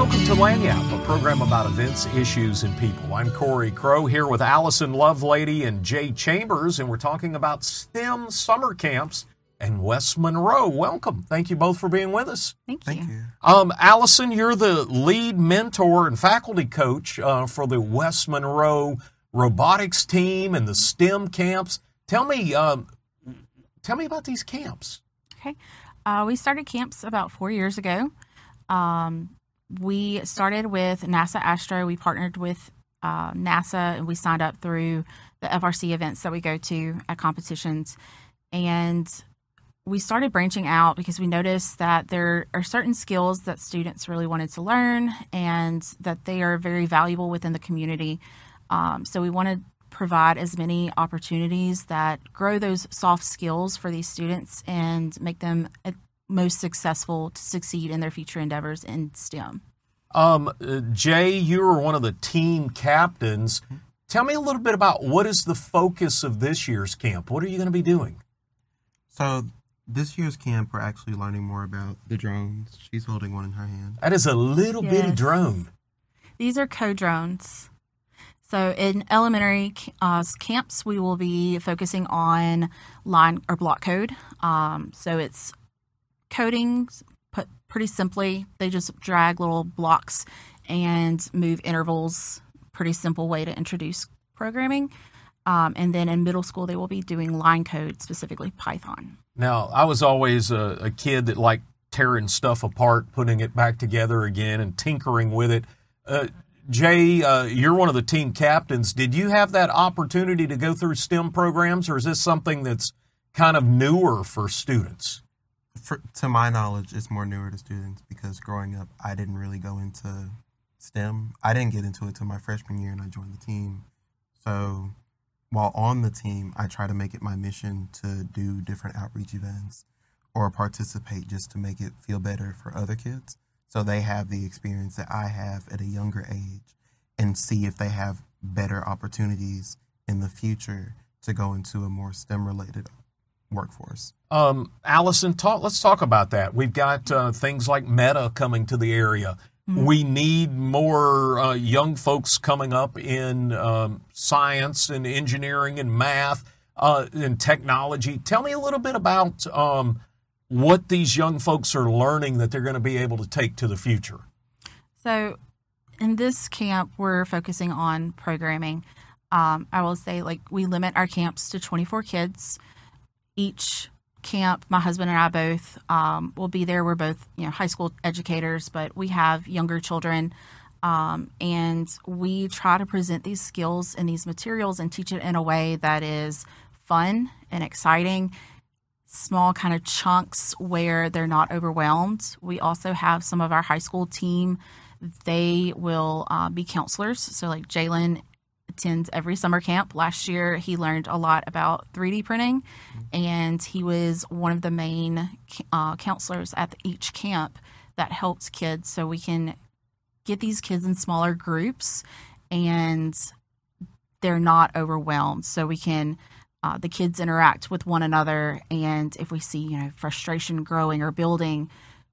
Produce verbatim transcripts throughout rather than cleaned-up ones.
welcome to Lagniappe, a program about events, issues, and people. I'm Corey Crow here with Allison Lovelady and Jay Chambers, and we're talking about STEM summer camps in West Monroe. Welcome. Thank you both for being with us. Thank you. Thank you. Um, Allison, you're the lead mentor and faculty coach uh, for the West Monroe robotics team and the STEM camps. Tell me, um, tell me about these camps. Okay. Uh, we started camps about four years ago. Um, we started with NASA Astro. We partnered with uh, NASA, and we signed up through the F R C events that we go to at competitions. And we started branching out because we noticed that there are certain skills that students really wanted to learn and that they are very valuable within the community. Um, so we want to provide as many opportunities that grow those soft skills for these students and make them most successful to succeed in their future endeavors in STEM. Um, uh, Jay, you were one of the team captains. Tell me a little bit about what is the focus of this year's camp. What are you going to be doing? So this year's camp, we're actually learning more about the drones. She's holding one in her hand. That is a little Yes. bitty drone. These are co-drones. So in elementary uh, camps, we will be focusing on line or block code. Um, so it's coding, put pretty simply. They just drag little blocks and move intervals. Pretty simple way to introduce programming. Um, and then in middle school, they will be doing line code, specifically Python. Now, I was always a, a kid that liked tearing stuff apart, putting it back together again, and tinkering with it. Uh, Jay, uh, you're one of the team captains. Did you have that opportunity to go through STEM programs, or is this something that's kind of newer for students? For, to my knowledge, it's more newer to students because growing up, I didn't really go into STEM. I didn't get into it till my freshman year, and I joined the team. So while on the team, I try to make it my mission to do different outreach events or participate just to make it feel better for other kids so they have the experience that I have at a younger age and see if they have better opportunities in the future to go into a more STEM-related workforce. Um, Allison, talk, let's talk about that. We've got uh, things like Meta coming to the area. Mm-hmm. We need more uh, young folks coming up in um, science and engineering and math uh, and technology. Tell me a little bit about um, what these young folks are learning that they're going to be able to take to the future. So in this camp, we're focusing on programming. Um, I will say, like, we limit our camps to twenty-four kids. Each camp, my husband and I both um, will be there. We're both, you know, high school educators, but we have younger children, um, and we try to present these skills and these materials and teach it in a way that is fun and exciting, small kind of chunks where they're not overwhelmed. We also have some of our high school team. They will uh, be counselors. So like Jalen attends every summer camp. Last year, he learned a lot about three D printing, and he was one of the main uh, counselors at each camp that helped kids. So we can get these kids in smaller groups, and they're not overwhelmed. So we can, uh, the kids interact with one another, and if we see, you know, frustration growing or building,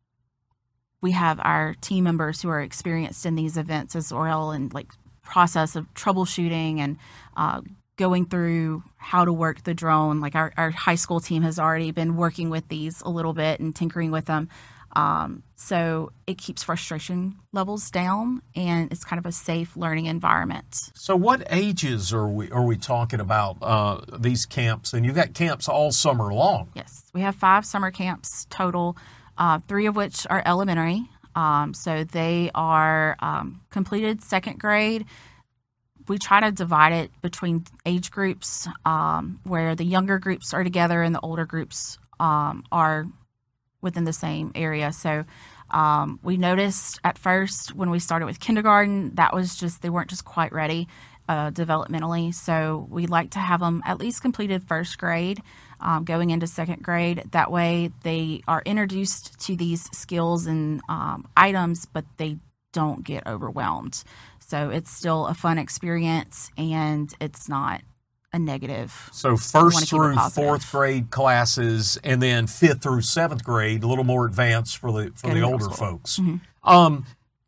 we have our team members who are experienced in these events as well, and like process of troubleshooting and uh, going through how to work the drone. Like our, our high school team has already been working with these a little bit and tinkering with them. Um, so it keeps frustration levels down, and it's kind of a safe learning environment. So what ages are we are we talking about uh, these camps? And you've got camps all summer long. Yes, we have five summer camps total, uh, three of which are elementary. Um, so they are um, completed second grade. We try to divide it between age groups, um, where the younger groups are together and the older groups um, are within the same area. So um, we noticed at first when we started with kindergarten, that was just, they weren't just quite ready uh, developmentally. So we like to have them at least completed first grade, um, going into second grade. That way they are introduced to these skills and um, items, but they don't get overwhelmed. So it's still a fun experience, and it's not a negative. So first through fourth grade classes, and then fifth through seventh grade, a little more advanced for the for Go the to older middle school. folks. Mm-hmm. Um,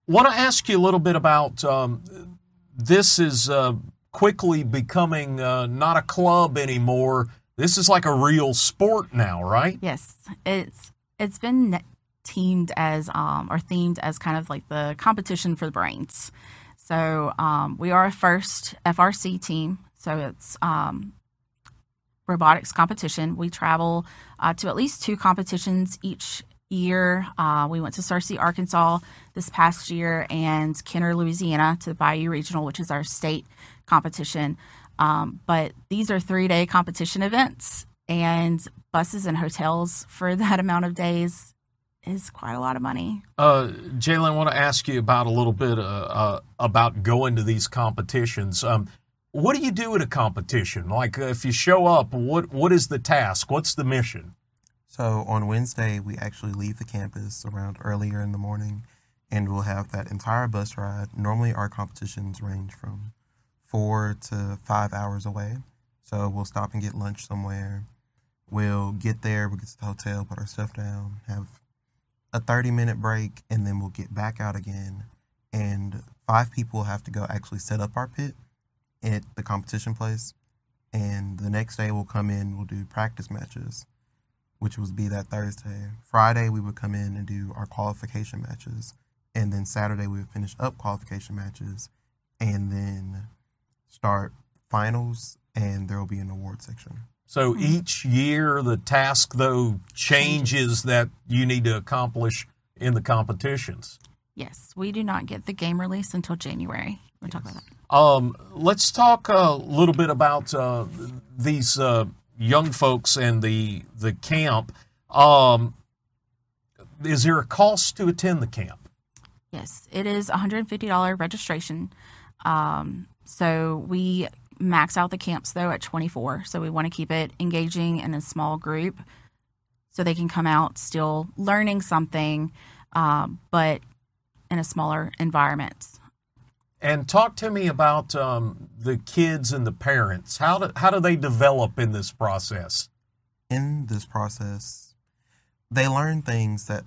Want to ask you a little bit about um, this is uh, quickly becoming uh, not a club anymore. This is like a real sport now, right? Yes, it's it's been teamed as um, or themed as kind of like the competition for the brains. So um, we are a first F R C team. So it's um, robotics competition. We travel uh, to at least two competitions each year. Uh, we went to Searcy, Arkansas this past year, and Kenner, Louisiana, to the Bayou Regional, which is our state competition. Um, but these are three-day competition events, and buses and hotels for that amount of days is quite a lot of money. Uh, Jalen, I want to ask you about a little bit uh, uh, about going to these competitions. Um, what do you do at a competition? Like, uh, if you show up, what what is the task? What's the mission? So on Wednesday, we actually leave the campus around earlier in the morning, and we'll have that entire bus ride. Normally, our competitions range from four to five hours away. So we'll stop and get lunch somewhere. We'll get there, we'll get to the hotel, put our stuff down, have a thirty-minute break, and then we'll get back out again. And five people have to go actually set up our pit at the competition place. And the next day we'll come in, we'll do practice matches, which would be that Thursday. Friday, we would come in and do our qualification matches. And then Saturday, we would finish up qualification matches and then start finals, and there will be an award section. So each year, the task, though, changes that you need to accomplish in the competitions. Yes, we do not get the game release until January. We'll talk about that. Um, let's talk a little bit about uh, these uh, young folks and the the camp. Um, is there a cost to attend the camp? Yes, it is one hundred fifty dollars registration. Um, so we max out the camps, though, at twenty-four. So we want to keep it engaging in a small group so they can come out still learning something, um, but in a smaller environment. And talk to me about um, the kids and the parents. How do, how do they develop in this process? In this process, they learn things that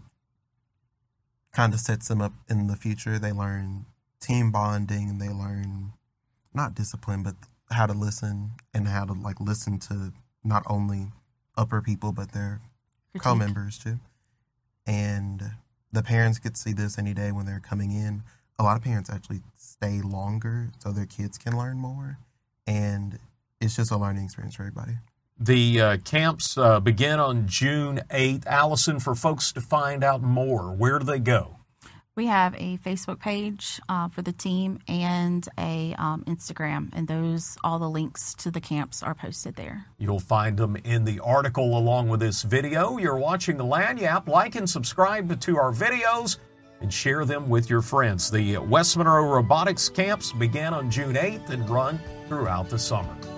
kind of sets them up in the future. They learn team bonding. They learn not discipline, but how to listen and how to like listen to not only upper people, but their Critique. co-members too. And the parents get to see this any day when they're coming in. A lot of parents actually stay longer so their kids can learn more. And it's just a learning experience for everybody. The uh, camps uh, begin on June eighth. Allison, for folks to find out more, where do they go? We have a Facebook page uh, for the team and a um, Instagram, and those all the links to the camps are posted there. You'll find them in the article along with this video. You're watching the Lagniappe. Like and subscribe to our videos and share them with your friends. The West Monroe Robotics Camps began on June eighth and run throughout the summer.